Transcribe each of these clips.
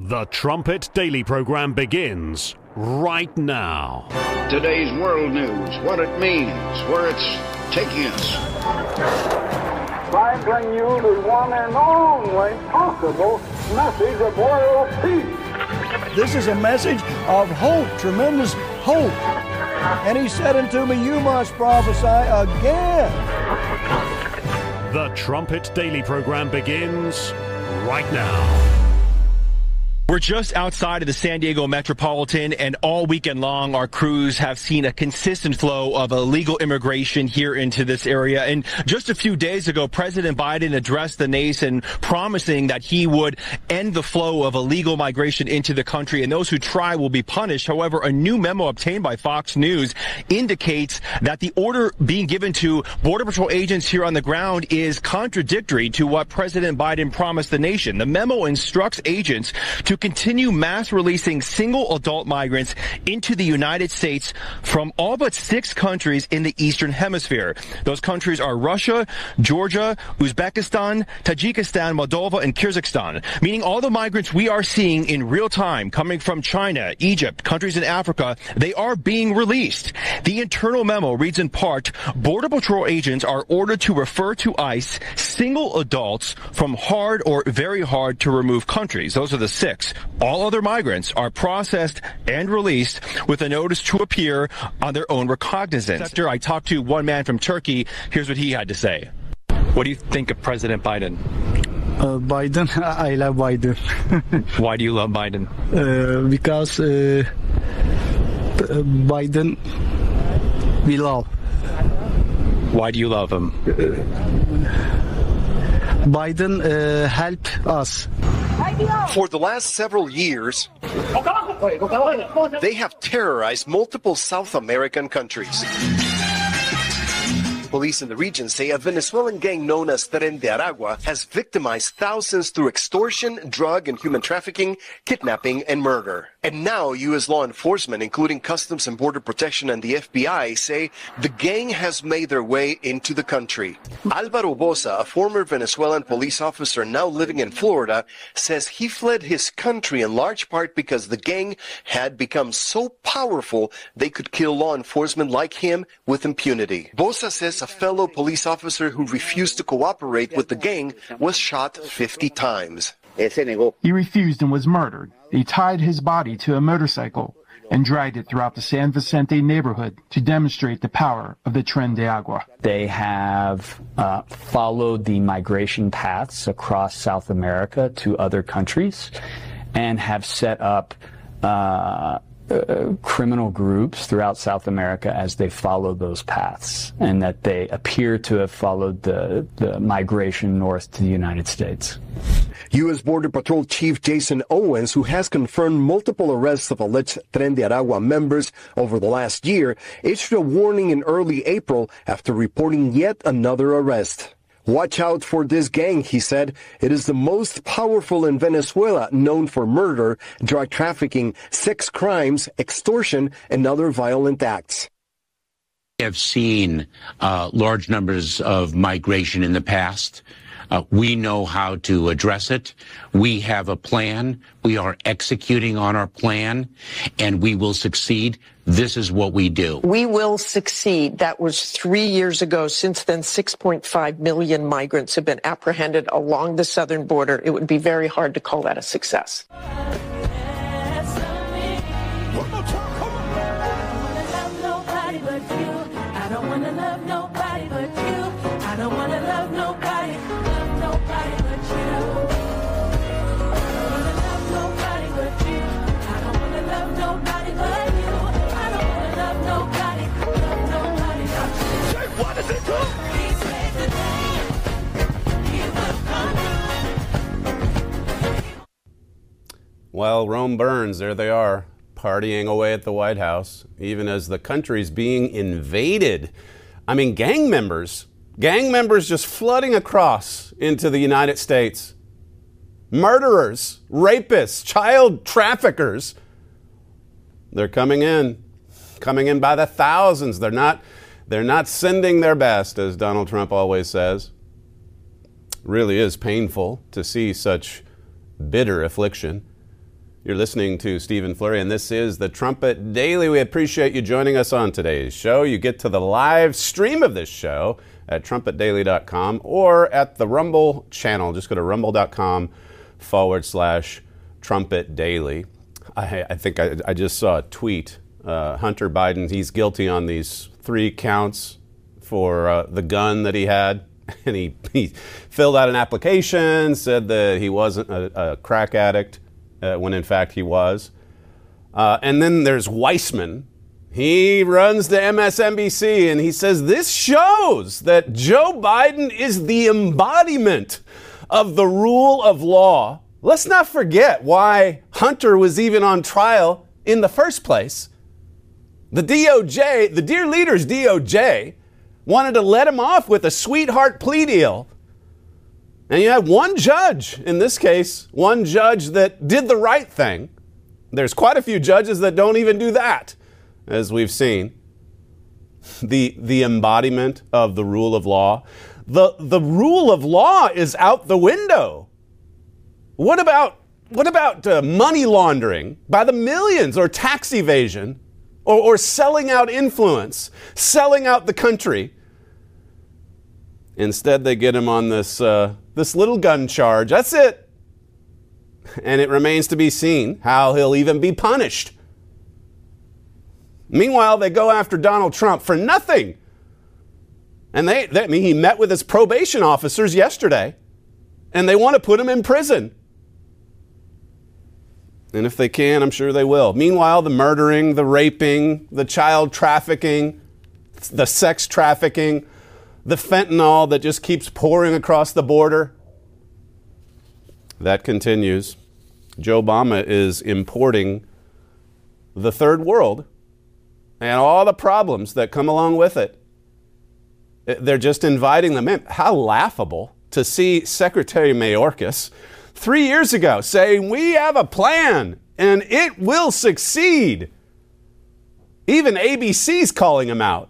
The Trumpet Daily program begins right now. Today's world news, what it means, where it's taking us. I bring you the one and only possible message of world peace. This is a message of hope, tremendous hope. And he said unto me, you must prophesy again. The Trumpet Daily program begins right now. We're just outside of the San Diego Metropolitan, and all weekend long, our crews have seen a consistent flow of illegal immigration here into this area. And just a few days ago, President Biden addressed the nation, promising that he would end the flow of illegal migration into the country, and those who try will be punished. However, a new memo obtained by Fox News indicates that the order being given to Border Patrol agents here on the ground is contradictory to what President Biden promised the nation. The memo instructs agents to continue mass releasing single adult migrants into the United States from all but 6 countries in the Eastern Hemisphere. Those countries are Russia, Georgia, Uzbekistan, Tajikistan, Moldova, and Kyrgyzstan, meaning all the migrants we are seeing in real time coming from China, Egypt, countries in Africa, they are being released. The internal memo reads in part, Border Patrol agents are ordered to refer to ICE single adults from hard or very hard to remove countries. Those are the 6. All other migrants are processed and released with a notice to appear on their own recognizance. I talked to one man from Turkey. Here's what he had to say. What do you think of President Biden? Biden, I love Biden. Why do you love Biden? Because Biden we love. Why do you love him? Biden help us. For the last several years, they have terrorized multiple South American countries. Police in the region say a Venezuelan gang known as Tren de Aragua has victimized thousands through extortion, drug and human trafficking, kidnapping, and murder. And now U.S. law enforcement, including Customs and Border Protection and the FBI, say the gang has made their way into the country. Alvaro Boza, a former Venezuelan police officer now living in Florida, says he fled his country in large part because the gang had become so powerful they could kill law enforcement like him with impunity. Boza says a fellow police officer who refused to cooperate with the gang was shot 50 times. He refused and was murdered. They tied his body to a motorcycle and dragged it throughout the San Vicente neighborhood to demonstrate the power of the Tren de Agua. They have followed the migration paths across South America to other countries and have set up criminal groups throughout South America as they follow those paths, and that they appear to have followed the migration north to the United States. U.S. Border Patrol Chief Jason Owens, who has confirmed multiple arrests of alleged Tren de Aragua members over the last year, issued a warning in early April after reporting yet another arrest. Watch out for this gang, he said. It is the most powerful in Venezuela, known for murder, drug trafficking, sex crimes, extortion, and other violent acts. We have seen large numbers of migration in the past. We know how to address it. We have a plan. We are executing on our plan, and we will succeed. This is what we do. We will succeed. That was 3 years ago. Since then, 6.5 million migrants have been apprehended along the southern border. It would be very hard to call that a success. Well, Rome burns. There they are, partying away at the White House, even as the country's being invaded. I mean, gang members just flooding across into the United States. Murderers, rapists, child traffickers. They're coming in by the thousands. They're not sending their best, as Donald Trump always says. Really is painful to see such bitter affliction. You're listening to Stephen Flurry, and this is the Trumpet Daily. We appreciate you joining us on today's show. You get to the live stream of this show at trumpetdaily.com or at the Rumble channel. Just go to rumble.com/Trumpet Daily. I think I just saw a tweet. Hunter Biden, he's guilty on these 3 counts for the gun that he had. And he filled out an application, said that he wasn't a crack addict, when in fact he was. And then there's Weissman. He runs the MSNBC, and he says this shows that Joe Biden is the embodiment of the rule of law. Let's not forget why Hunter was even on trial in the first place. The DOJ, the dear leader's DOJ, wanted to let him off with a sweetheart plea deal. And you have one judge, in this case, one judge that did the right thing. There's quite a few judges that don't even do that, as we've seen. The embodiment of the rule of law. The rule of law is out the window. What about money laundering by the millions, or tax evasion, or selling out influence, selling out the country? Instead, they get him on this little gun charge. That's it. And it remains to be seen how he'll even be punished. Meanwhile, they go after Donald Trump for nothing. And he met with his probation officers yesterday, and they want to put him in prison. And if they can, I'm sure they will. Meanwhile, the murdering, the raping, the child trafficking, the sex trafficking, the fentanyl that just keeps pouring across the border, that continues. Joe Obama is importing the third world and all the problems that come along with it. They're just inviting them in. How laughable to see Secretary Mayorkas 3 years ago saying, we have a plan and it will succeed. Even ABC's calling him out.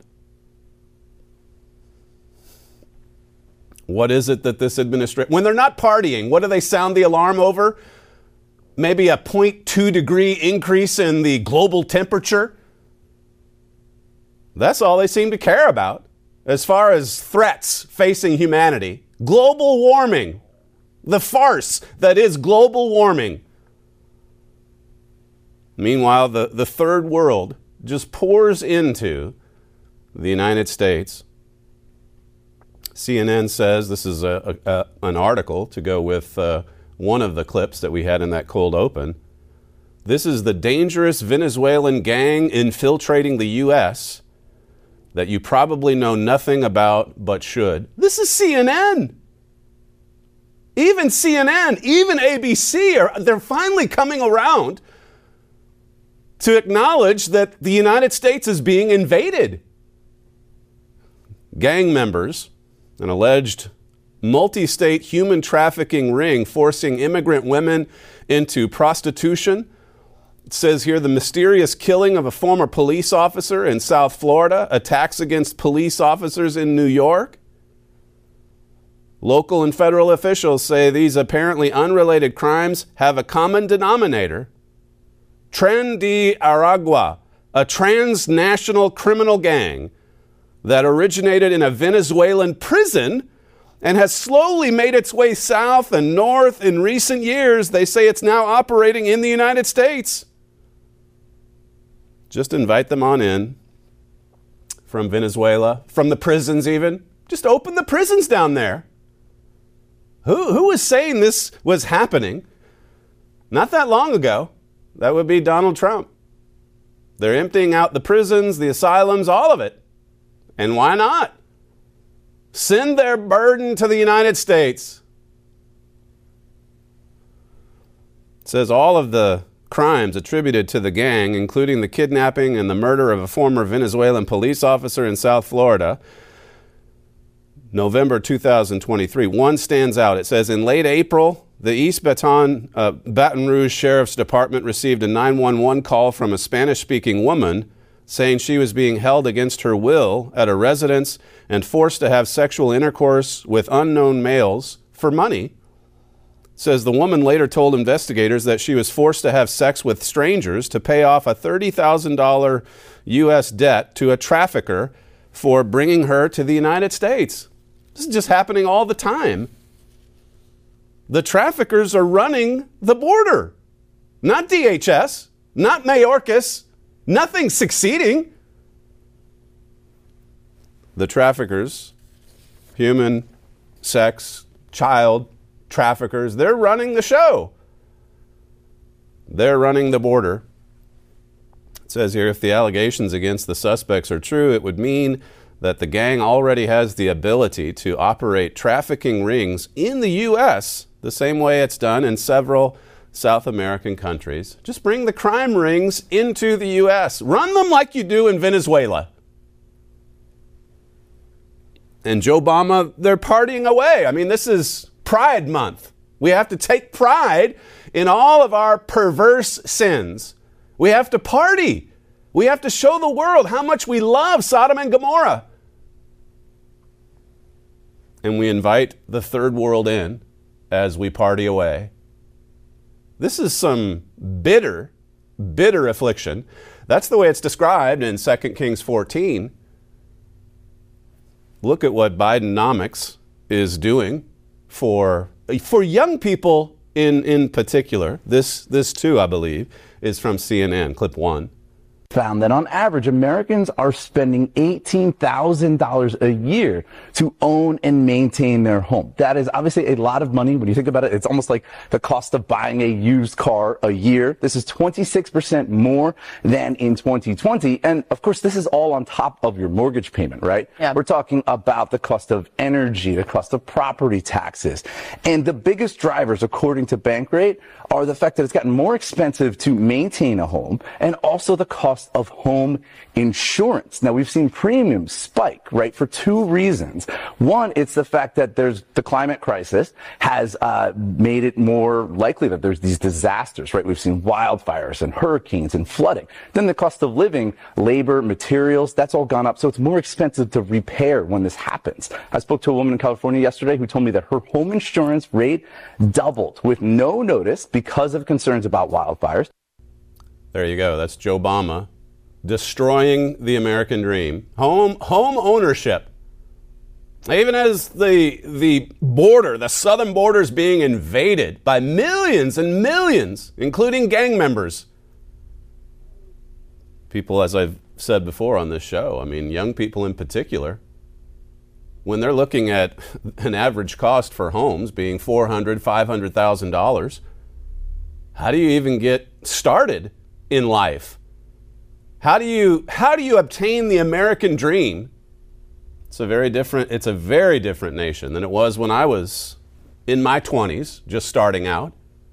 What is it that this administration, when they're not partying, what do they sound the alarm over? Maybe a 0.2 degree increase in the global temperature? That's all they seem to care about as far as threats facing humanity. Global warming, the farce that is global warming. Meanwhile, the third world just pours into the United States. CNN says, this is an article to go with one of the clips that we had in that cold open. This is the dangerous Venezuelan gang infiltrating the U.S. that you probably know nothing about but should. This is CNN. Even CNN, even ABC, they're finally coming around to acknowledge that the United States is being invaded. Gang members, an alleged multi-state human trafficking ring forcing immigrant women into prostitution. It says here the mysterious killing of a former police officer in South Florida, attacks against police officers in New York. Local and federal officials say these apparently unrelated crimes have a common denominator. Tren de Aragua, a transnational criminal gang that originated in a Venezuelan prison and has slowly made its way south and north in recent years. They say it's now operating in the United States. Just invite them on in from Venezuela, from the prisons even. Just open the prisons down there. Who was saying this was happening not that long ago? That would be Donald Trump. They're emptying out the prisons, the asylums, all of it. And why not? Send their burden to the United States. It says all of the crimes attributed to the gang, including the kidnapping and the murder of a former Venezuelan police officer in South Florida, November 2023. One stands out. It says in late April, the East Baton Rouge Sheriff's Department received a 911 call from a Spanish-speaking woman saying she was being held against her will at a residence and forced to have sexual intercourse with unknown males for money. says the woman later told investigators that she was forced to have sex with strangers to pay off a $30,000 U.S. debt to a trafficker for bringing her to the United States. This is just happening all the time. The traffickers are running the border. Not DHS, not Mayorkas, nothing succeeding. The traffickers, human, sex, child traffickers, they're running the show. They're running the border. It says here, if the allegations against the suspects are true, it would mean that the gang already has the ability to operate trafficking rings in the U.S. the same way it's done in several South American countries. Just bring the crime rings into the U.S. Run them like you do in Venezuela. And Joe Obama, they're partying away. I mean, this is Pride Month. We have to take pride in all of our perverse sins. We have to party. We have to show the world how much we love Sodom and Gomorrah. And we invite the third world in as we party away. This is some bitter, bitter affliction. That's the way it's described in 2 Kings 14. Look at what Bidenomics is doing for young people in particular. This too, I believe, is from CNN, clip 1. Found that on average, Americans are spending $18,000 a year to own and maintain their home. That is obviously a lot of money. When you think about it, it's almost like the cost of buying a used car a year. This is 26% more than in 2020. And of course, this is all on top of your mortgage payment, right? Yeah. We're talking about the cost of energy, the cost of property taxes. And the biggest drivers, according to Bankrate, are the fact that it's gotten more expensive to maintain a home and also the cost of home insurance. Now, we've seen premiums spike, right, for two reasons. One, it's the fact that the climate crisis has made it more likely that there's these disasters, right? We've seen wildfires and hurricanes and flooding. Then the cost of living, labor, materials, that's all gone up. So it's more expensive to repair when this happens. I spoke to a woman in California yesterday who told me that her home insurance rate doubled with no notice because of concerns about wildfires. There you go. That's Joe Obama destroying the American dream. Home ownership. Even as the border, the southern border is being invaded by millions and millions, including gang members. People, as I've said before on this show, I mean, young people in particular, when they're looking at an average cost for homes being $400,000, $500,000, how do you even get started in life? How do you obtain the American dream? It's a very different nation than it was when I was in my 20s, just starting out.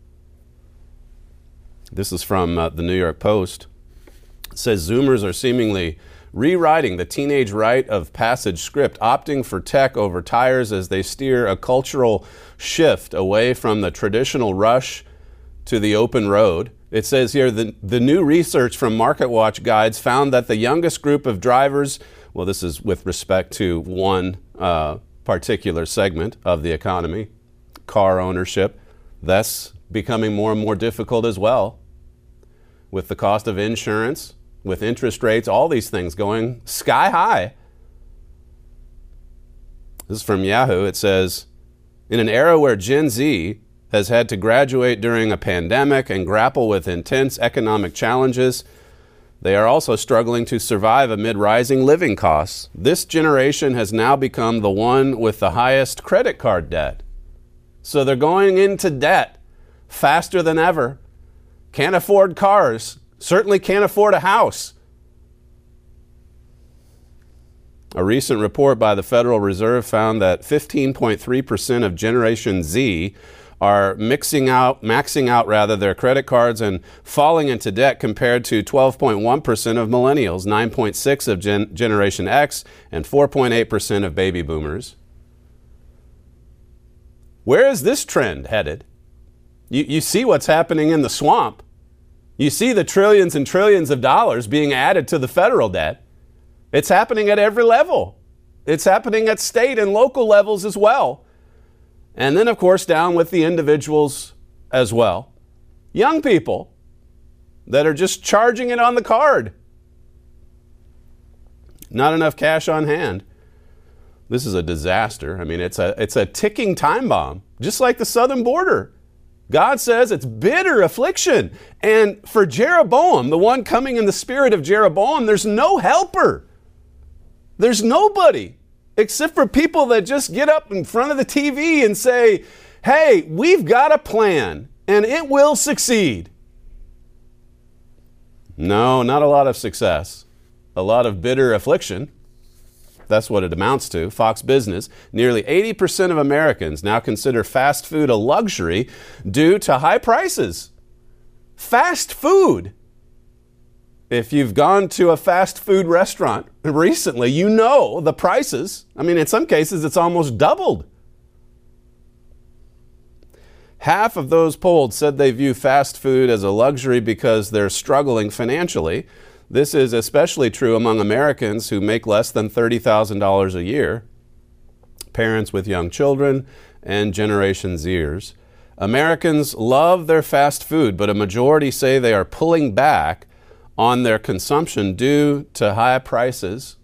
This is from the New York Post. It says Zoomers are seemingly rewriting the teenage rite of passage script, opting for tech over tires as they steer a cultural shift away from the traditional rush to the open road. It says here, the new research from MarketWatch Guides found that the youngest group of drivers, well, this is with respect to one particular segment of the economy, car ownership, that's becoming more and more difficult as well. With the cost of insurance, with interest rates, all these things going sky high. This is from Yahoo. It says, in an era where Gen Z has had to graduate during a pandemic and grapple with intense economic challenges, they are also struggling to survive amid rising living costs. This generation has now become the one with the highest credit card debt. So they're going into debt faster than ever. Can't afford cars. Certainly can't afford a house. A recent report by the Federal Reserve found that 15.3% of Generation Z are maxing out their credit cards and falling into debt compared to 12.1% of millennials, 9.6% of Generation X, and 4.8% of baby boomers. Where is this trend headed? You see what's happening in the swamp. You see the trillions and trillions of dollars being added to the federal debt. It's happening at every level. It's happening at state and local levels as well. And then, of course, down with the individuals as well. Young people that are just charging it on the card. Not enough cash on hand. This is a disaster. I mean, it's a ticking time bomb, just like the southern border. God says it's bitter affliction. And for Jeroboam, the one coming in the spirit of Jeroboam, there's no helper. There's nobody except for people that just get up in front of the TV and say, hey, we've got a plan and it will succeed. No, not a lot of success. A lot of bitter affliction. That's what it amounts to. Fox Business, nearly 80% of Americans now consider fast food a luxury due to high prices. Fast food. If you've gone to a fast food restaurant recently, you know the prices. I mean, in some cases, it's almost doubled. Half of those polled said they view fast food as a luxury because they're struggling financially. This is especially true among Americans who make less than $30,000 a year, parents with young children, and Generation Zers. Americans love their fast food, but a majority say they are pulling back on their consumption due to high prices,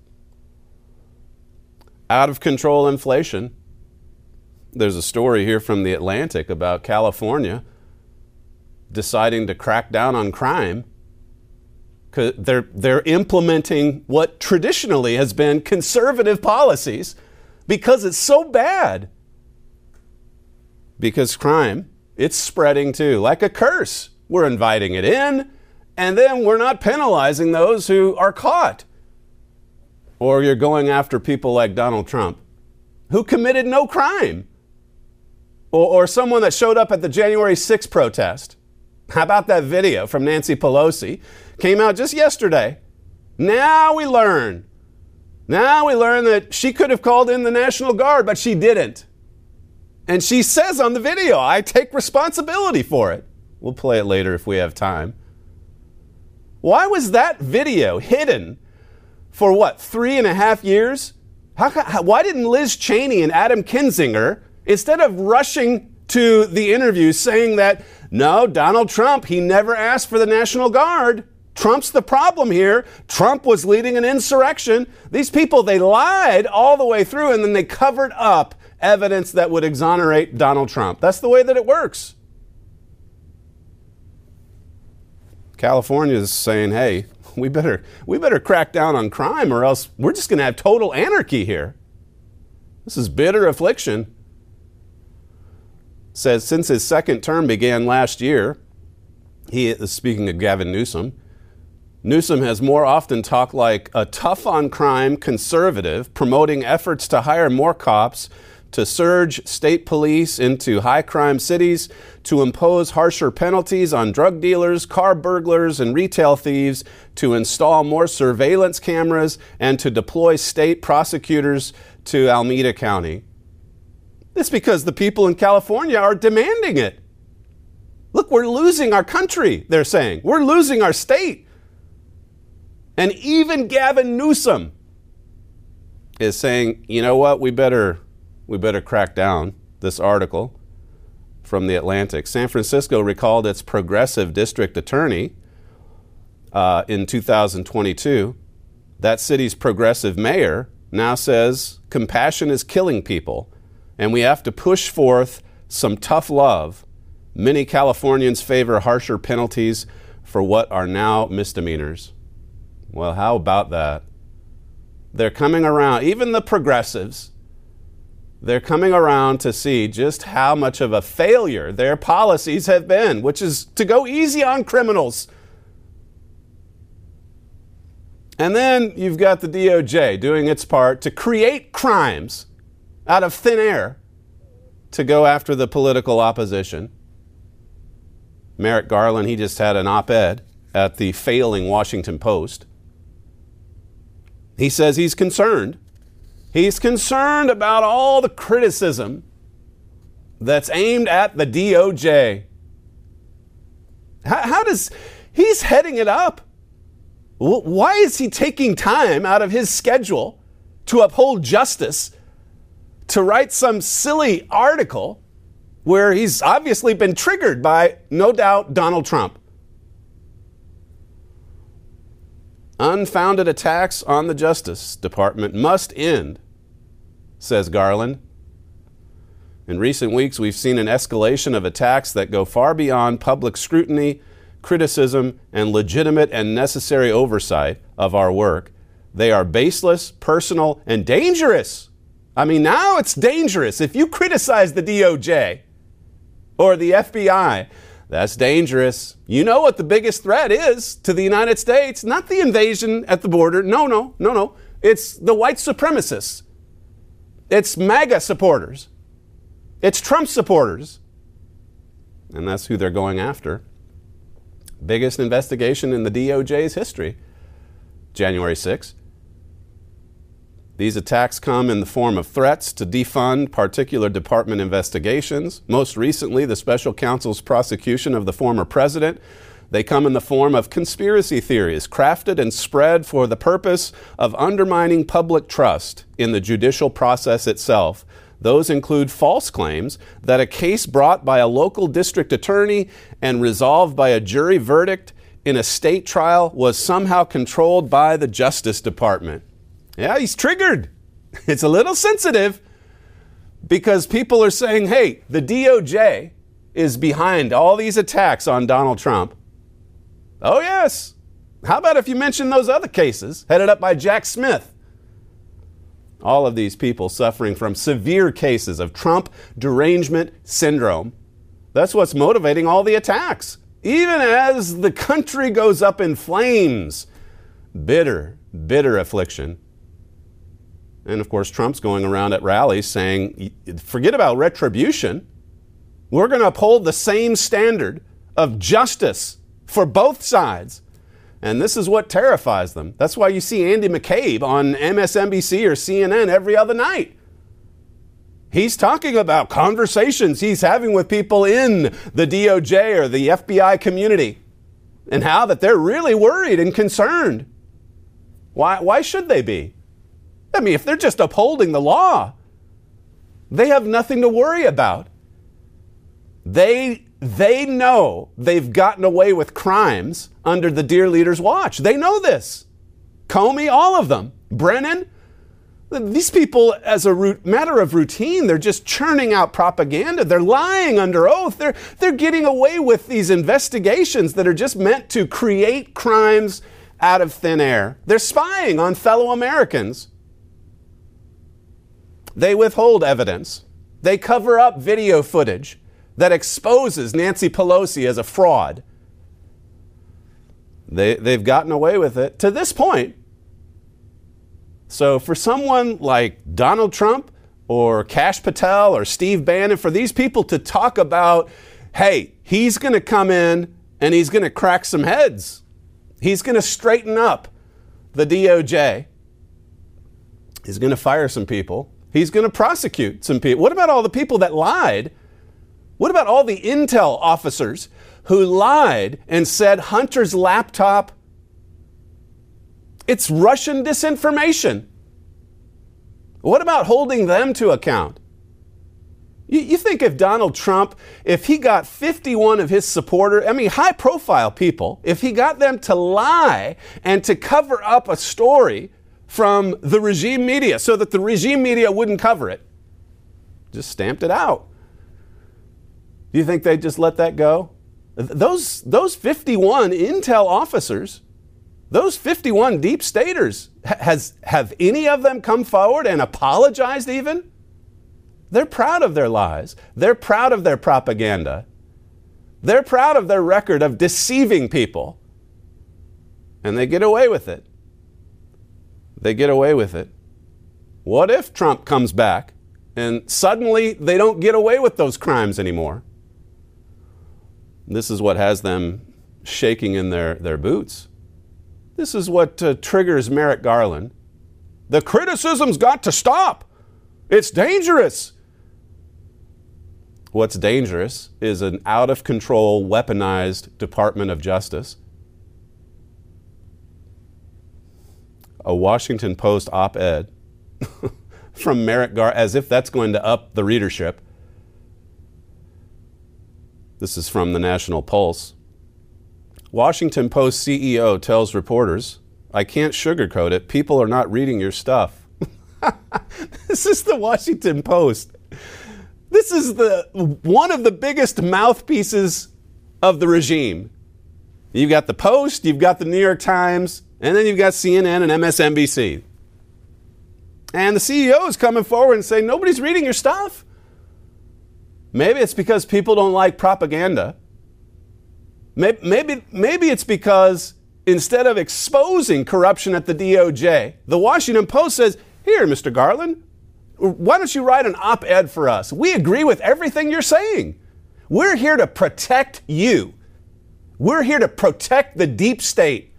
out of control inflation. There's a story here from The Atlantic about California deciding to crack down on crime. They're implementing what traditionally has been conservative policies because it's so bad. Because crime, it's spreading too, like a curse. We're inviting it in, and then we're not penalizing those who are caught. Or you're going after people like Donald Trump, who committed no crime. Or someone that showed up at the January 6th protest. How about that video from Nancy Pelosi? Came out just yesterday. Now we learn that she could have called in the National Guard, but she didn't. And she says on the video, I take responsibility for it. We'll play it later if we have time. Why was that video hidden for 3.5 years? Why didn't Liz Cheney and Adam Kinzinger, instead of rushing to the interview saying that, no, Donald Trump, he never asked for the National Guard. Trump's the problem here. Trump was leading an insurrection. These people, they lied all the way through, and then they covered up evidence that would exonerate Donald Trump. That's the way that it works. California is saying, hey, we better crack down on crime, or else we're just going to have total anarchy here. This is bitter affliction. Says since his second term began last year, he is speaking of Gavin Newsom. Newsom has more often talked like a tough on crime conservative, promoting efforts to hire more cops, to surge state police into high crime cities, to impose harsher penalties on drug dealers, car burglars, and retail thieves, to install more surveillance cameras, and to deploy state prosecutors to Alameda County. It's because the people in California are demanding it. Look, we're losing our country, they're saying. We're losing our state. And even Gavin Newsom is saying, you know what, we better crack down. This article from The Atlantic. San Francisco recalled its progressive district attorney in 2022. That city's progressive mayor now says compassion is killing people, and we have to push forth some tough love. Many Californians favor harsher penalties for what are now misdemeanors. Well, how about that? They're coming around, even the progressives, they're coming around to see just how much of a failure their policies have been, which is to go easy on criminals. And then you've got the DOJ doing its part to create crimes out of thin air to go after the political opposition. Merrick Garland, he just had an op-ed at the failing Washington Post. He says he's concerned. He's concerned about all the criticism that's aimed at the DOJ. How does, he's heading it up. Why is he taking time out of his schedule to uphold justice to write some silly article where he's obviously been triggered by, no doubt, Donald Trump. Unfounded attacks on the Justice Department must end, says Garland. In recent weeks, we've seen an escalation of attacks that go far beyond public scrutiny, criticism, and legitimate and necessary oversight of our work. They are baseless, personal, and dangerous. I mean, now it's dangerous. If you criticize the DOJ or the FBI, that's dangerous. You know what the biggest threat is to the United States? Not the invasion at the border. No. It's the white supremacists. It's MAGA supporters. It's Trump supporters. And that's who they're going after. Biggest investigation in the DOJ's history. January 6th. These attacks come in the form of threats to defund particular department investigations. Most recently, the special counsel's prosecution of the former president. They come in the form of conspiracy theories crafted and spread for the purpose of undermining public trust in the judicial process itself. Those include false claims that a case brought by a local district attorney and resolved by a jury verdict in a state trial was somehow controlled by the Justice Department. Yeah, he's triggered. It's a little sensitive because people are saying, hey, the DOJ is behind all these attacks on Donald Trump. Oh, yes. How about if you mention those other cases headed up by Jack Smith? All of these people suffering from severe cases of Trump derangement syndrome. That's what's motivating all the attacks. Even as the country goes up in flames. Bitter affliction. And of course, Trump's going around at rallies saying, forget about retribution. We're going to uphold the same standard of justice for both sides. And this is what terrifies them. That's why you see Andy McCabe on MSNBC or CNN every other night. He's talking about conversations he's having with people in the DOJ or the FBI community and how that they're really worried and concerned. Why should they be? I mean, if they're just upholding the law, they have nothing to worry about. They know they've gotten away with crimes under the Dear Leader's watch. They know this. Comey, all of them. Brennan. These people, as a matter of routine, they're just churning out propaganda. They're lying under oath. They're getting away with these investigations that are just meant to create crimes out of thin air. They're spying on fellow Americans. They withhold evidence. They cover up video footage that exposes Nancy Pelosi as a fraud. They've gotten away with it to this point. So for someone like Donald Trump or Kash Patel or Steve Bannon, for these people to talk about, hey, he's going to come in and he's going to crack some heads. He's going to straighten up the DOJ. He's going to fire some people. He's going to prosecute some people. What about all the people that lied? What about all the intel officers who lied and said Hunter's laptop, it's Russian disinformation? What about holding them to account? You think if Donald Trump, if he got 51 of his supporters, high profile people, if he got them to lie and to cover up a story from the regime media so that the regime media wouldn't cover it, just stamped it out. Do you think they'd just let that go? Those 51 intel officers, those 51 deep staters, have any of them come forward and apologized even? They're proud of their lies. They're proud of their propaganda. They're proud of their record of deceiving people. And they get away with it. They get away with it. What if Trump comes back and suddenly they don't get away with those crimes anymore? This is what has them shaking in their boots. This is what triggers Merrick Garland. The criticism's got to stop. It's dangerous. What's dangerous is an out-of-control, weaponized Department of Justice. A Washington Post op-ed from Merrick Garland, as if that's going to up the readership. This is from the National Pulse. Washington Post CEO tells reporters, "I can't sugarcoat it. People are not reading your stuff." This is the Washington Post. This is one of the biggest mouthpieces of the regime. You've got the Post, you've got the New York Times, and then you've got CNN and MSNBC. And the CEO is coming forward and saying, nobody's reading your stuff. Maybe it's because people don't like propaganda. Maybe it's because instead of exposing corruption at the DOJ, the Washington Post says, here, Mr. Garland, why don't you write an op-ed for us? We agree with everything you're saying. We're here to protect you. We're here to protect the deep state.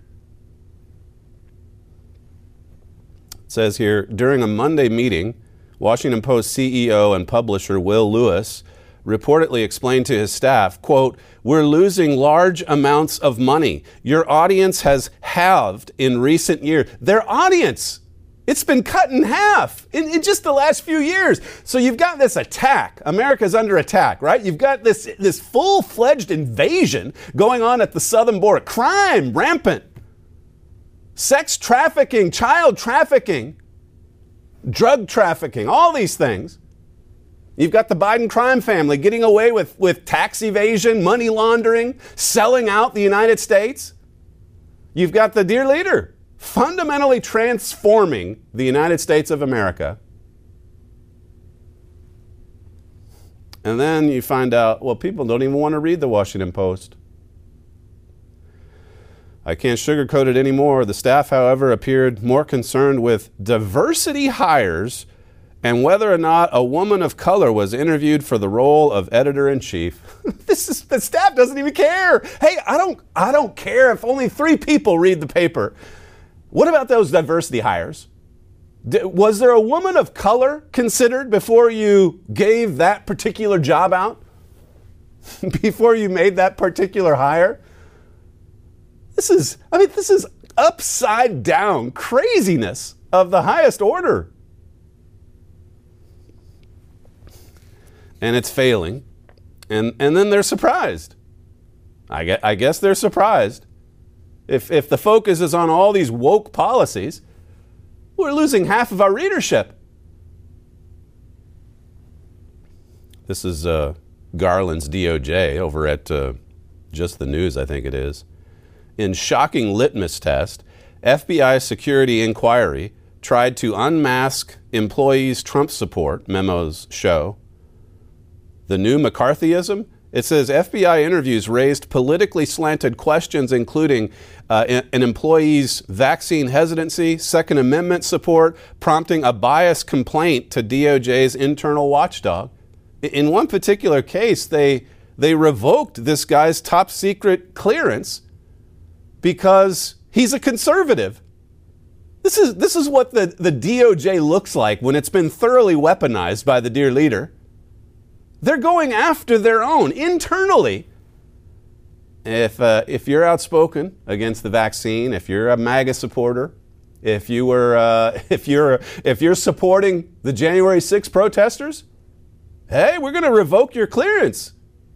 It says here, during a Monday meeting, Washington Post CEO and publisher Will Lewis reportedly explained to his staff, quote, "We're losing large amounts of money. Your audience has halved in recent years." Their audience, it's been cut in half in just the last few years. So you've got this attack. America's under attack, right? You've got this full-fledged invasion going on at the southern border. Crime rampant. Sex trafficking, child trafficking, drug trafficking, all these things. You've got the Biden crime family getting away with tax evasion, money laundering, selling out the United States. You've got the dear leader fundamentally transforming the United States of America. And then you find out, well, people don't even want to read the Washington Post. I can't sugarcoat it anymore. The staff, however, appeared more concerned with diversity hires and whether or not a woman of color was interviewed for the role of editor-in-chief. The staff doesn't even care. Hey, I don't care if only 3 people read the paper. What about those diversity hires? Was there a woman of color considered before you gave that particular job out? Before you made that particular hire? This is upside down craziness of the highest order. And it's failing. And then they're surprised. I guess they're surprised. If the focus is on all these woke policies, we're losing half of our readership. This is Garland's DOJ over at Just the News, I think it is. In shocking litmus test, FBI security inquiry tried to unmask employees' Trump support, memos show. The new McCarthyism? It says FBI interviews raised politically slanted questions, including an employee's vaccine hesitancy, Second Amendment support, prompting a bias complaint to DOJ's internal watchdog. In one particular case, they revoked this guy's top secret clearance because he's a conservative. This is what the DOJ looks like when it's been thoroughly weaponized by the dear leader. They're going after their own internally. If you're outspoken against the vaccine, if you're a MAGA supporter, if you're supporting the January 6th protesters, hey, we're going to revoke your clearance.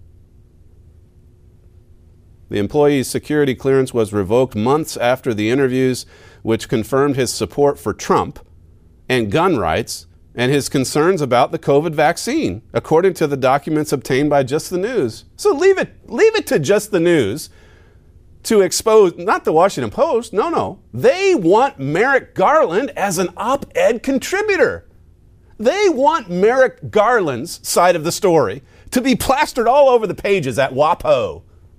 The employee's security clearance was revoked months after the interviews, which confirmed his support for Trump and gun rights and his concerns about the COVID vaccine, according to the documents obtained by Just the News. So leave it to Just the News to expose, not the Washington Post, no. They want Merrick Garland as an op-ed contributor. They want Merrick Garland's side of the story to be plastered all over the pages at WAPO.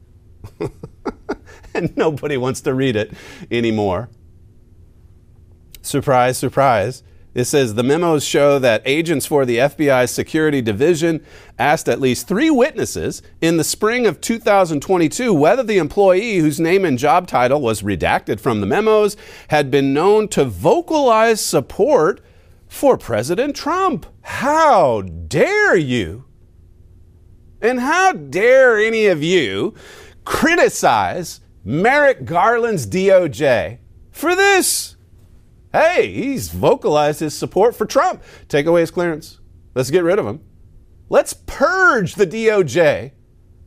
And nobody wants to read it anymore. Surprise, surprise. It says the memos show that agents for the FBI Security Division asked at least 3 witnesses in the spring of 2022 whether the employee whose name and job title was redacted from the memos had been known to vocalize support for President Trump. How dare you? And how dare any of you criticize Merrick Garland's DOJ for this? Hey, he's vocalized his support for Trump. Take away his clearance. Let's get rid of him. Let's purge the DOJ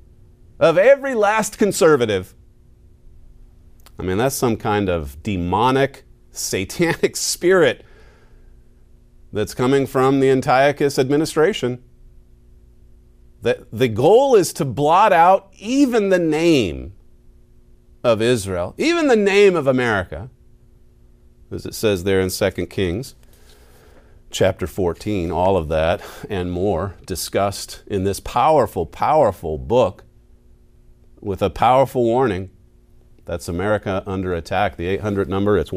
of every last conservative. I mean, that's some kind of demonic, satanic spirit that's coming from the Antiochus administration. The goal is to blot out even the name of Israel, even the name of America, as it says there in 2 Kings chapter 14. All of that and more discussed in this powerful, powerful book with a powerful warning. That's America Under Attack. The 800 number, it's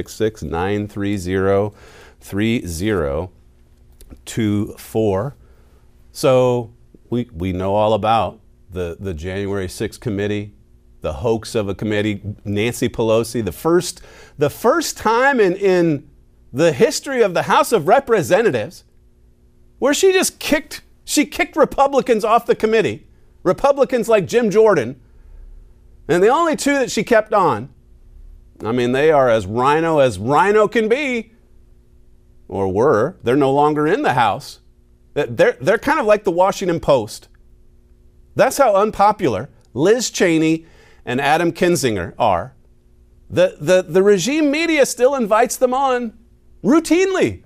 1-866-930-3024. So we know all about the January 6th committee, the hoax of a committee, Nancy Pelosi, the first time in the history of the House of Representatives where she kicked Republicans off the committee, Republicans like Jim Jordan, and the only two that she kept on, I mean, they are as rhino can be, or were. They're no longer in the House. They're kind of like the Washington Post. That's how unpopular Liz Cheney and Adam Kinzinger are. The regime media still invites them on routinely.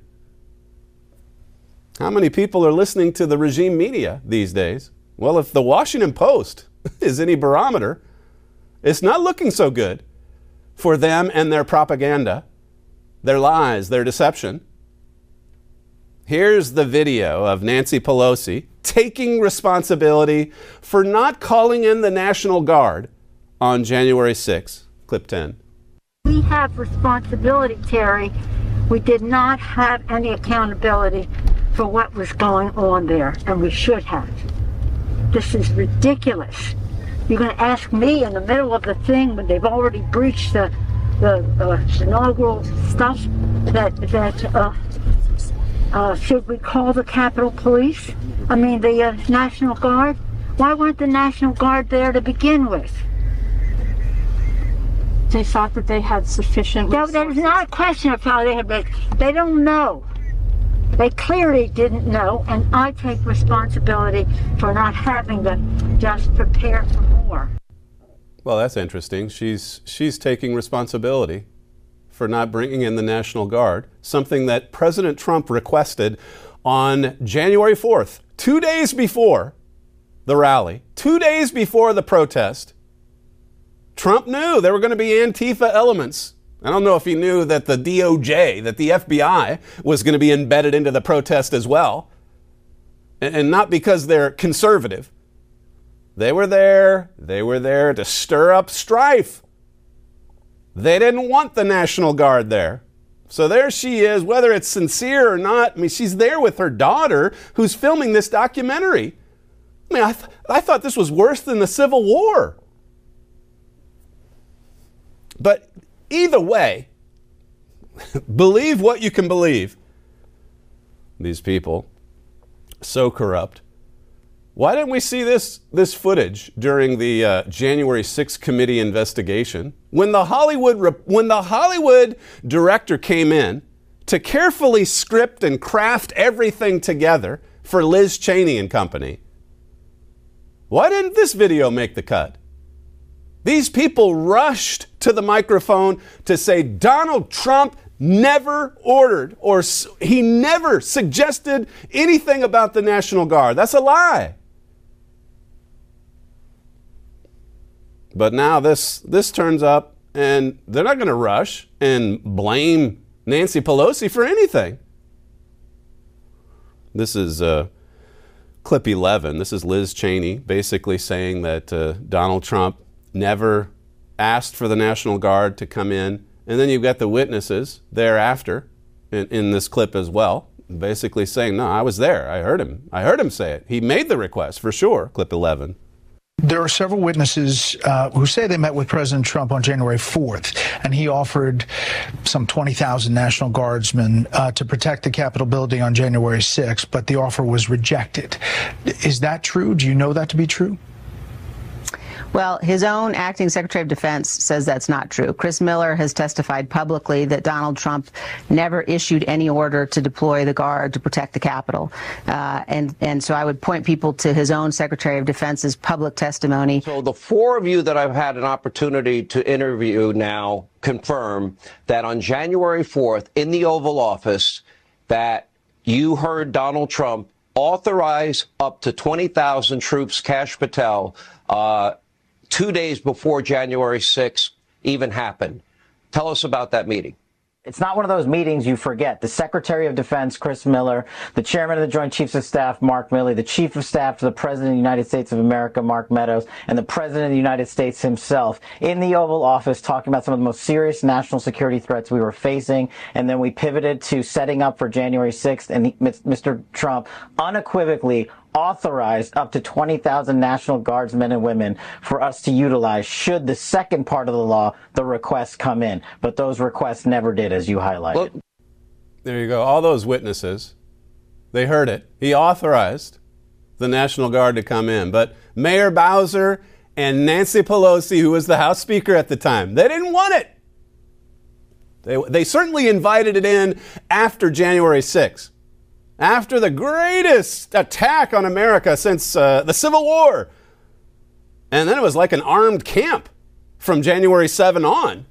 How many people are listening to the regime media these days? Well, if the Washington Post is any barometer, it's not looking so good for them and their propaganda, their lies, their deception. Here's the video of Nancy Pelosi taking responsibility for not calling in the National Guard on January 6th. Clip 10. We have responsibility, Terry. We did not have any accountability for what was going on there, and we should have. This is ridiculous. You're going to ask me in the middle of the thing when they've already breached the inaugural stuff that should we call the Capitol Police? I mean, the National Guard? Why weren't the National Guard there to begin with? They thought that they had sufficient resources. That is not a question of how they had. They don't know. They clearly didn't know, and I take responsibility for not having them just prepare for more. Well, that's interesting. She's taking responsibility for not bringing in the National Guard, something that President Trump requested on January 4th, 2 days before the rally, 2 days before the protest. Trump knew there were going to be Antifa elements. I don't know if he knew that the DOJ, that the FBI was going to be embedded into the protest as well. And not because they're conservative. They were there to stir up strife. They didn't want the National Guard there. So there she is, whether it's sincere or not. I mean, she's there with her daughter who's filming this documentary. I mean, I thought this was worse than the Civil War. But either way, believe what you can believe. These people, so corrupt. Why didn't we see this footage during the January 6th committee investigation? When the Hollywood director came in to carefully script and craft everything together for Liz Cheney and company, why didn't this video make the cut? These people rushed to the microphone to say Donald Trump never ordered or he never suggested anything about the National Guard. That's a lie. But now this turns up, and they're not going to rush and blame Nancy Pelosi for anything. This is clip 11. This is Liz Cheney basically saying that Donald Trump never asked for the National Guard to come in. And then you've got the witnesses thereafter in this clip as well, basically saying, no, I was there. I heard him say it. He made the request for sure. Clip 11. There are several witnesses who say they met with President Trump on January 4th, and he offered some 20,000 National Guardsmen to protect the Capitol building on January 6th, but the offer was rejected. Is that true? Do you know that to be true? Well, his own acting Secretary of Defense says that's not true. Chris Miller has testified publicly that Donald Trump never issued any order to deploy the Guard to protect the Capitol. And so I would point people to his own Secretary of Defense's public testimony. So the four of you that I've had an opportunity to interview now confirm that on January 4th in the Oval Office that you heard Donald Trump authorize up to 20,000 troops, Kash Patel, 2 days before January 6th even happened. Tell us about that meeting. It's not one of those meetings you forget. The Secretary of Defense, Chris Miller, the Chairman of the Joint Chiefs of Staff, Mark Milley, the Chief of Staff to the President of the United States of America, Mark Meadows, and the President of the United States himself in the Oval Office talking about some of the most serious national security threats we were facing. And then we pivoted to setting up for January 6th, and Mr. Trump unequivocally authorized up to 20,000 National Guardsmen and women for us to utilize should the second part of the law, the requests, come in. But those requests never did, as you highlighted. Well, there you go. All those witnesses, they heard it. He authorized the National Guard to come in. But Mayor Bowser and Nancy Pelosi, who was the House Speaker at the time, they didn't want it. They certainly invited it in after January 6th. After the greatest attack on America since the Civil War. And then it was like an armed camp from January 7 on.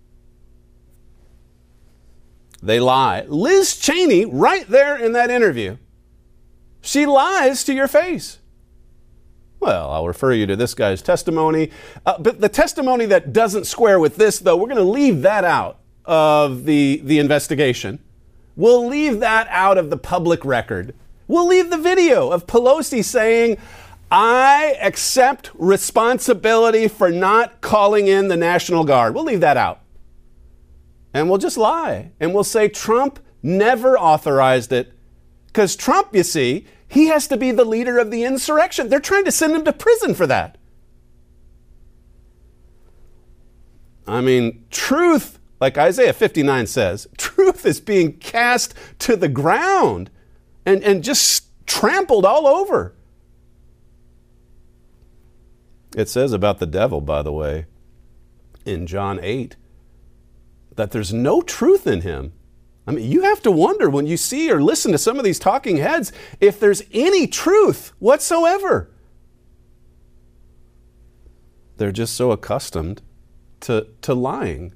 They lie. Liz Cheney, right there in that interview, she lies to your face. Well, I'll refer you to this guy's testimony. But the testimony that doesn't square with this, though, we're going to leave that out of the investigation. We'll leave that out of the public record. We'll leave the video of Pelosi saying, I accept responsibility for not calling in the National Guard. We'll leave that out. And we'll just lie. And we'll say Trump never authorized it. Because Trump, you see, he has to be the leader of the insurrection. They're trying to send him to prison for that. I mean, truth, like Isaiah 59 says, truth is being cast to the ground and just trampled all over. It says about the devil, by the way, in John 8, that there's no truth in him. I mean, you have to wonder when you see or listen to some of these talking heads if there's any truth whatsoever. They're just so accustomed to lying.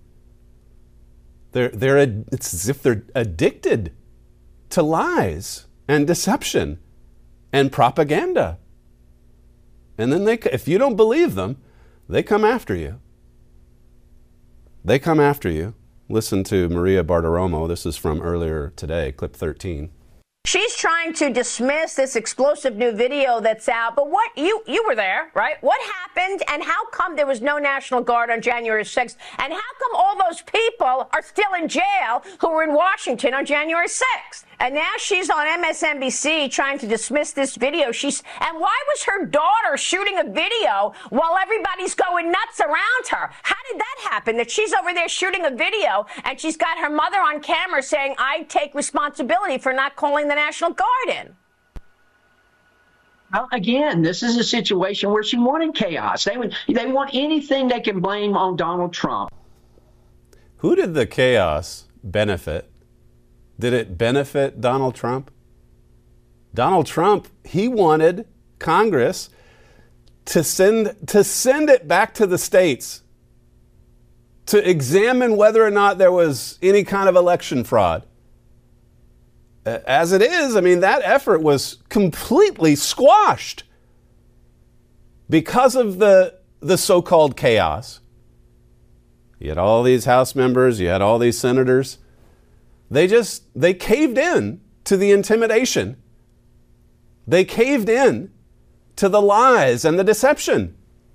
It's as if they're addicted to lies and deception and propaganda. And then if you don't believe them, they come after you. They come after you. Listen to Maria Bartiromo. This is from earlier today, clip 13. She's trying to dismiss this explosive new video that's out. But what you were there, right? What happened and how come there was no National Guard on January 6th? And how come all those people are still in jail who were in Washington on January 6th? And now she's on MSNBC trying to dismiss this video. And why was her daughter shooting a video while everybody's going nuts around her? How did that happen? That she's over there shooting a video and she's got her mother on camera saying, I take responsibility for not calling the National Guard in. Well, again, this is a situation where she wanted chaos. They want anything they can blame on Donald Trump. Who did the chaos benefit? Did it benefit Donald Trump? Donald Trump, he wanted Congress to send it back to the states to examine whether or not there was any kind of election fraud. As it is, I mean, that effort was completely squashed because of the so-called chaos. You had all these House members, you had all these senators. They caved in to the intimidation. They caved in to the lies and the deception.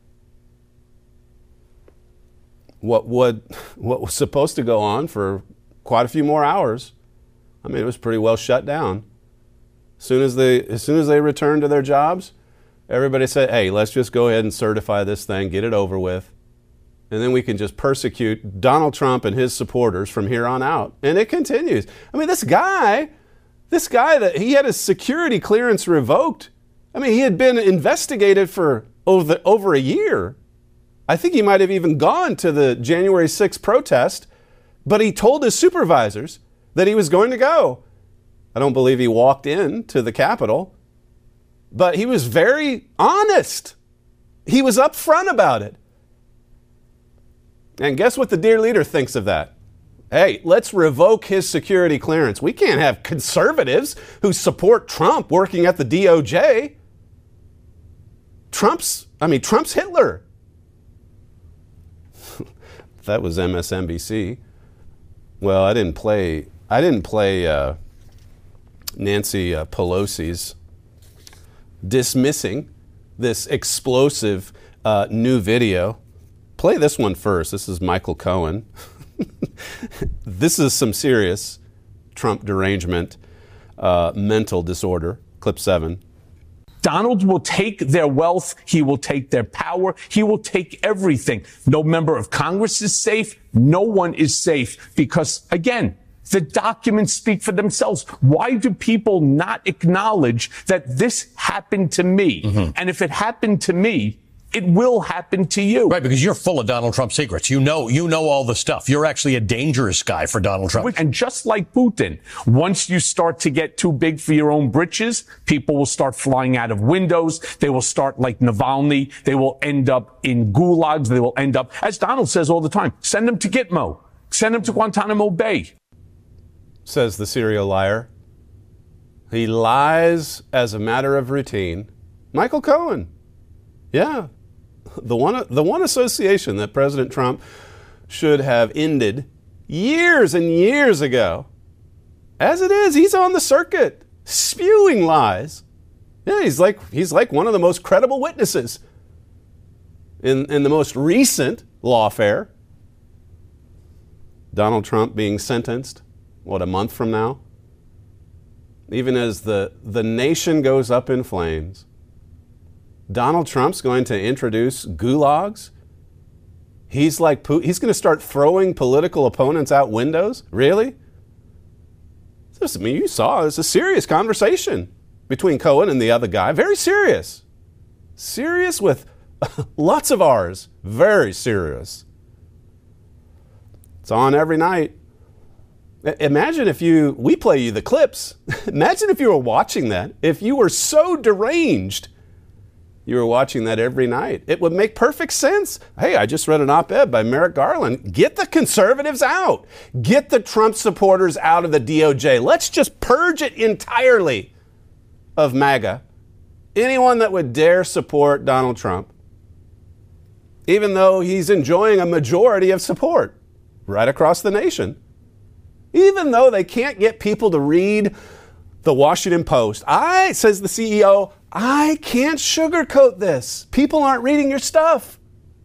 What was supposed to go on for quite a few more hours, I mean, it was pretty well shut down. As soon as they returned to their jobs, everybody said, hey, let's just go ahead and certify this thing, get it over with. And then we can just persecute Donald Trump and his supporters from here on out. And it continues. I mean, this guy that he had his security clearance revoked. I mean, he had been investigated for over a year I think he might have even gone to the January 6th protest, but he told his supervisors that he was going to go. I don't believe he walked in to the Capitol, but he was very honest. He was upfront about it. And guess what the dear leader thinks of that? Hey, let's revoke his security clearance. We can't have conservatives who support Trump working at the DOJ. Trump's Hitler. That was MSNBC. Well, I didn't play Nancy Pelosi's dismissing this explosive new video. Play this one first. This is Michael Cohen. This is some serious Trump derangement, mental disorder. Clip 7. Donald will take their wealth. He will take their power. He will take everything. No member of Congress is safe. No one is safe because, again, the documents speak for themselves. Why do people not acknowledge that this happened to me? Mm-hmm. And if it happened to me, it will happen to you. Right, because you're full of Donald Trump secrets. You know all the stuff. You're actually a dangerous guy for Donald Trump. And just like Putin, once you start to get too big for your own britches, people will start flying out of windows. They will start like Navalny. They will end up in gulags. They will end up, as Donald says all the time, send them to Gitmo. Send them to Guantanamo Bay. Says the serial liar. He lies as a matter of routine. Michael Cohen. Yeah. The one association that President Trump should have ended years and years ago. As it is, he's on the circuit, spewing lies. Yeah, he's like one of the most credible witnesses in the most recent lawfare. Donald Trump being sentenced, a month from now? Even as the nation goes up in flames, Donald Trump's going to introduce gulags? He's going to start throwing political opponents out windows? Really? You saw, it's a serious conversation between Cohen and the other guy. Very serious. Serious with lots of R's. Very serious. It's on every night. Imagine if we play you the clips. Imagine if you were watching that. If you were so deranged, you were watching that every night. It would make perfect sense. Hey, I just read an op-ed by Merrick Garland. Get the conservatives out. Get the Trump supporters out of the DOJ. Let's just purge it entirely of MAGA. Anyone that would dare support Donald Trump, even though he's enjoying a majority of support right across the nation, even though they can't get people to read the Washington Post. Says the CEO, I can't sugarcoat this. People aren't reading your stuff.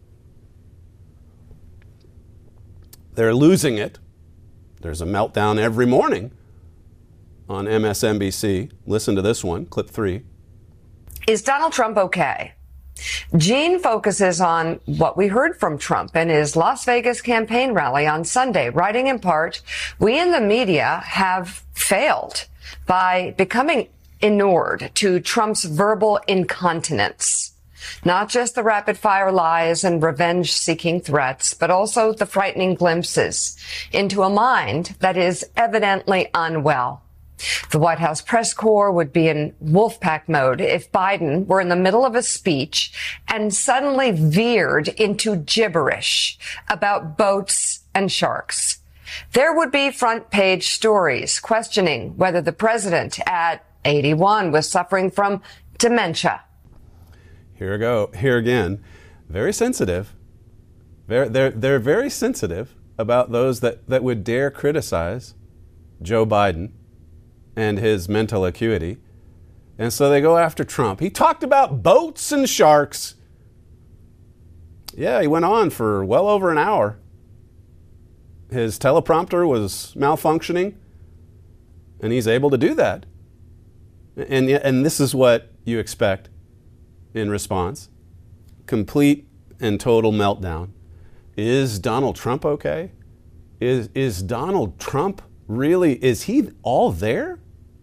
They're losing it. There's a meltdown every morning on MSNBC. Listen to this one, clip 3. Is Donald Trump okay? Gene focuses on what we heard from Trump in his Las Vegas campaign rally on Sunday, writing in part, we in the media have failed by becoming inured to Trump's verbal incontinence. Not just the rapid-fire lies and revenge-seeking threats, but also the frightening glimpses into a mind that is evidently unwell. The White House press corps would be in wolfpack mode if Biden were in the middle of a speech and suddenly veered into gibberish about boats and sharks. There would be front-page stories questioning whether the president at 81 was suffering from dementia. Here again. Very sensitive. They're very sensitive about those that would dare criticize Joe Biden and his mental acuity. And so they go after Trump. He talked about boats and sharks. Yeah, he went on for well over an hour. His teleprompter was malfunctioning, and he's able to do that. And this is what you expect in response. Complete and total meltdown. Is Donald Trump okay? Is Donald Trump really, is he all there?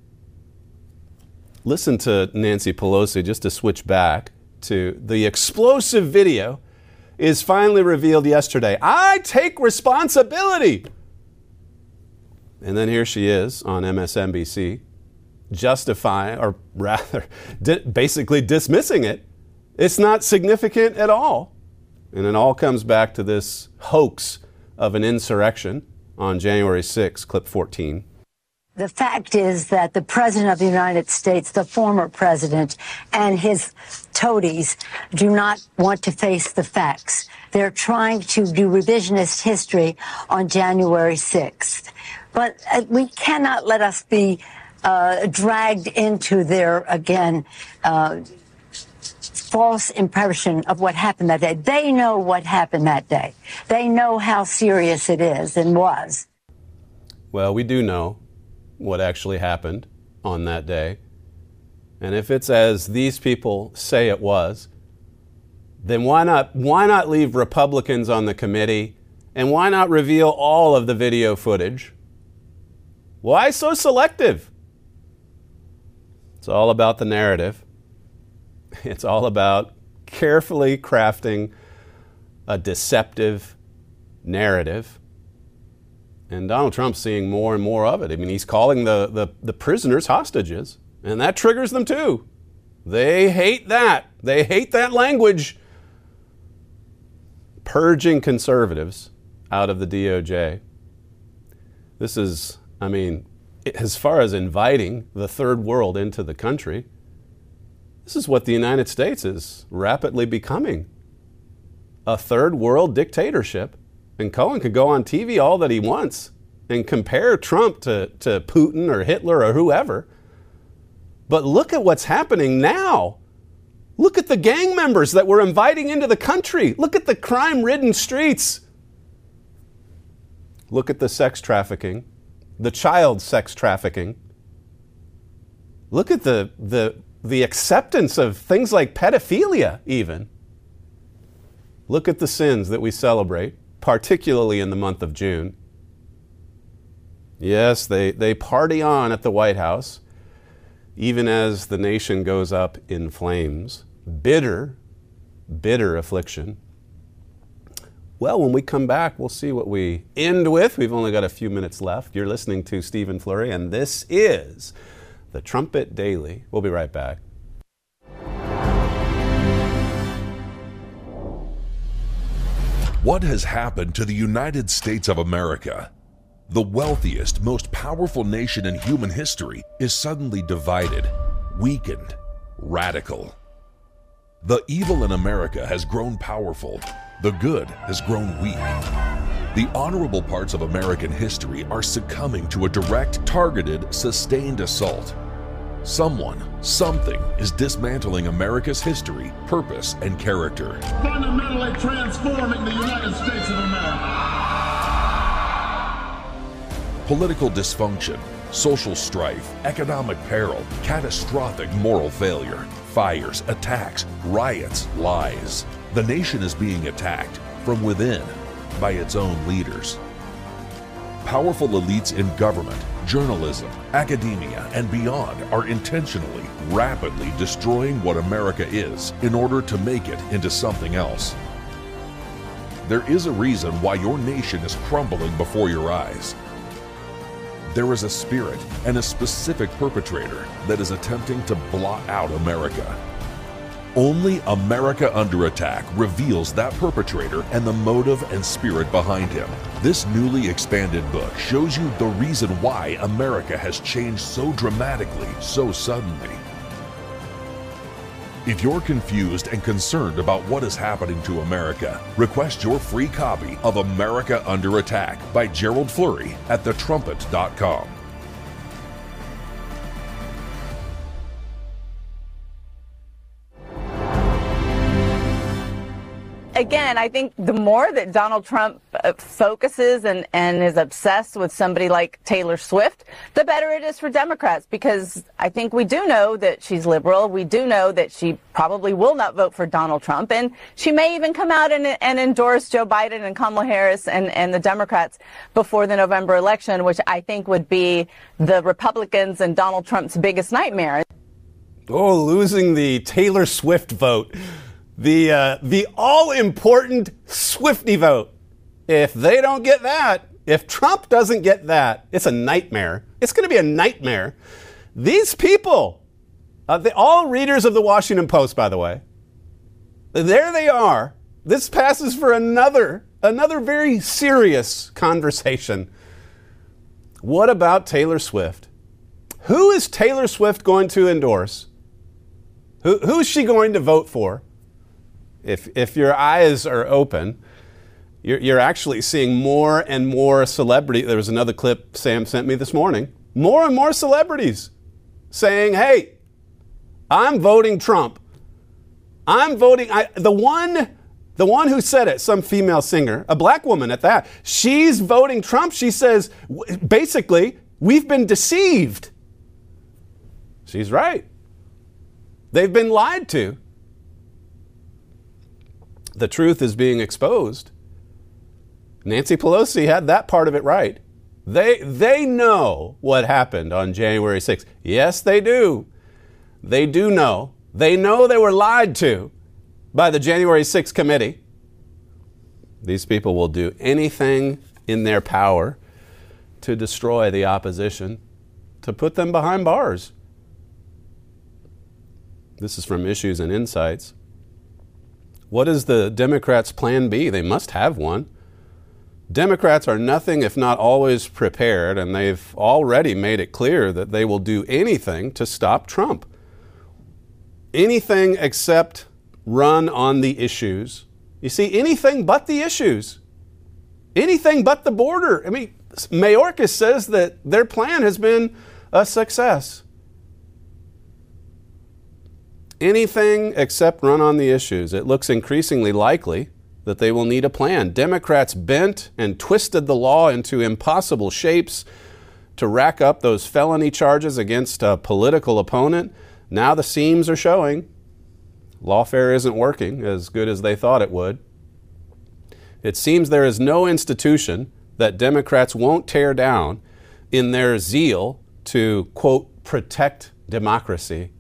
Listen to Nancy Pelosi, just to switch back to the explosive video is finally revealed yesterday. I take responsibility. And then here she is on MSNBC, justifying, or rather, basically dismissing it. It's not significant at all. And it all comes back to this hoax of an insurrection on January 6, clip 14. The fact is that the President of the United States, the former president, and his toadies do not want to face the facts. They're trying to do revisionist history on January 6th. But we cannot let us be dragged into their, again, false impression of what happened that day. They know what happened that day. They know how serious it is and was. Well, we do know what actually happened on that day. And if it's as these people say it was, then why not leave Republicans on the committee, and why not reveal all of the video footage? Why so selective? It's all about the narrative. It's all about carefully crafting a deceptive narrative. And Donald Trump's seeing more and more of it. I mean, he's calling the prisoners hostages, and that triggers them too. They hate that. They hate that language. Purging conservatives out of the DOJ. This is, I mean, as far as inviting the third world into the country, this is what the United States is rapidly becoming. A third world dictatorship. And Cohen could go on TV all that he wants and compare Trump to Putin or Hitler or whoever. But look at what's happening now. Look at the gang members that we're inviting into the country. Look at the crime-ridden streets. Look at the sex trafficking, the child sex trafficking. Look at the acceptance of things like pedophilia even. Look at the sins that we celebrate, particularly in the month of June. Yes, they party on at the White House, even as the nation goes up in flames. Bitter, bitter affliction. Well, when we come back, we'll see what we end with. We've only got a few minutes left. You're listening to Stephen Flurry, and this is the Trumpet Daily. We'll be right back. What has happened to the United States of America? The wealthiest, most powerful nation in human history is suddenly divided, weakened, radical. The evil in America has grown powerful. The good has grown weak. The honorable parts of American history are succumbing to a direct, targeted, sustained assault. Someone, something is dismantling America's history, purpose, and character. Fundamentally transforming the United States of America. Political dysfunction, social strife, economic peril, catastrophic moral failure, fires, attacks, riots, lies. The nation is being attacked from within by its own leaders. Powerful elites in government, journalism, academia, and beyond are intentionally, rapidly destroying what America is in order to make it into something else. There is a reason why your nation is crumbling before your eyes. There is a spirit and a specific perpetrator that is attempting to blot out America. Only America Under Attack reveals that perpetrator and the motive and spirit behind him. This newly expanded book shows you the reason why America has changed so dramatically, so suddenly. If you're confused and concerned about what is happening to America, request your free copy of America Under Attack by Gerald Flurry at thetrumpet.com. Again, I think the more that Donald Trump focuses and is obsessed with somebody like Taylor Swift, the better it is for Democrats, because I think we do know that she's liberal. We do know that she probably will not vote for Donald Trump, and she may even come out and endorse Joe Biden and Kamala Harris and the Democrats before the November election, which I think would be the Republicans and Donald Trump's biggest nightmare. Oh, losing the Taylor Swift vote. The all-important Swiftie vote. If they don't get that, if Trump doesn't get that, it's a nightmare. It's going to be a nightmare. These people, all readers of the Washington Post, by the way, there they are. This passes for another very serious conversation. What about Taylor Swift? Who is Taylor Swift going to endorse? Who is she going to vote for? If your eyes are open, you're actually seeing more and more celebrity. There was another clip Sam sent me this morning. More and more celebrities saying, hey, I'm voting Trump. I'm voting. The one who said it, some female singer, a black woman at that, she's voting Trump. She says, basically, we've been deceived. She's right. They've been lied to. The truth is being exposed. Nancy Pelosi had that part of it right. They know what happened on January 6th. Yes, they do. They do know. They know they were lied to by the January 6th committee. These people will do anything in their power to destroy the opposition, to put them behind bars. This is from Issues and Insights. What is the Democrats' plan B? They must have one. Democrats are nothing if not always prepared, and they've already made it clear that they will do anything to stop Trump. Anything except run on the issues. You see, anything but the issues. Anything but the border. I mean, Mayorkas says that their plan has been a success. Anything except run on the issues. It looks increasingly likely that they will need a plan. Democrats bent and twisted the law into impossible shapes to rack up those felony charges against a political opponent. Now the seams are showing. Lawfare isn't working as good as they thought it would. It seems there is no institution that Democrats won't tear down in their zeal to, quote, protect democracy.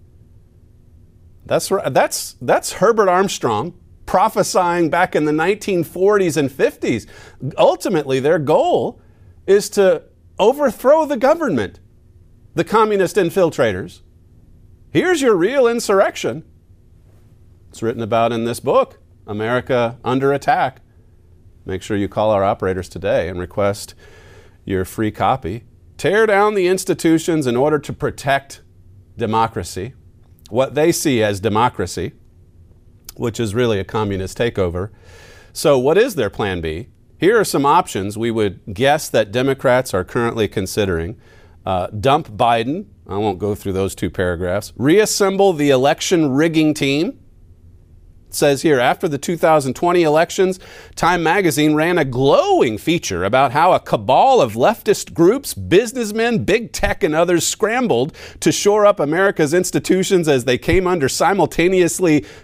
That's Herbert Armstrong prophesying back in the 1940s and 50s. Ultimately, their goal is to overthrow the government, the communist infiltrators. Here's your real insurrection. It's written about in this book, America Under Attack. Make sure you call our operators today and request your free copy. Tear down the institutions in order to protect democracy, what they see as democracy, which is really a communist takeover. So what is their plan B? Here are some options we would guess that Democrats are currently considering. Dump Biden. I won't go through those two paragraphs. Reassemble the election rigging team. It says here, after the 2020 elections, Time magazine ran a glowing feature about how a cabal of leftist groups, businessmen, big tech, and others scrambled to shore up America's institutions as they came under simultaneous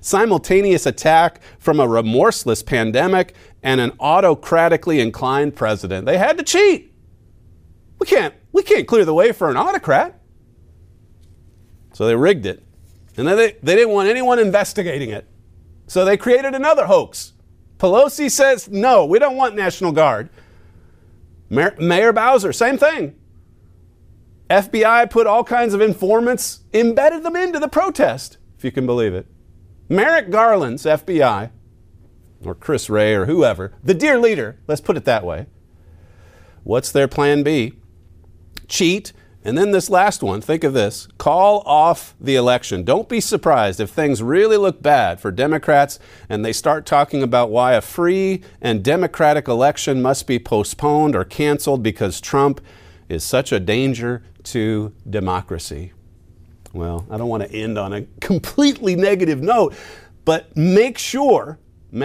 attack from a remorseless pandemic and an autocratically inclined president. They had to cheat. We can't clear the way for an autocrat. So they rigged it. And then they didn't want anyone investigating it. So they created another hoax. Pelosi says, no, we don't want National Guard. Mayor Bowser, same thing. FBI put all kinds of informants, embedded them into the protest, if you can believe it. Merrick Garland's FBI, or Chris Wray or whoever, the dear leader, let's put it that way. What's their plan B? Cheat. And then this last one, think of this. Call off the election. Don't be surprised if things really look bad for Democrats and they start talking about why a free and democratic election must be postponed or canceled because Trump is such a danger to democracy. Well, I don't want to end on a completely negative note, but make sure,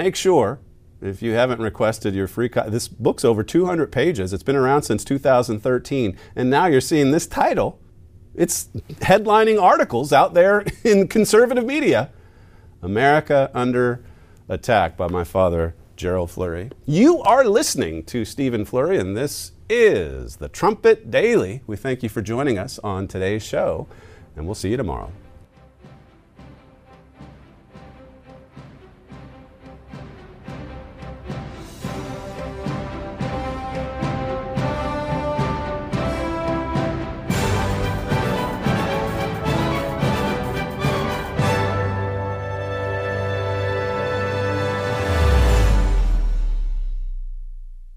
if you haven't requested your free copy, this book's over 200 pages. It's been around since 2013. And now you're seeing this title. It's headlining articles out there in conservative media. America Under Attack by my father, Gerald Flurry. You are listening to Stephen Flurry, and this is the Trumpet Daily. We thank you for joining us on today's show, and we'll see you tomorrow.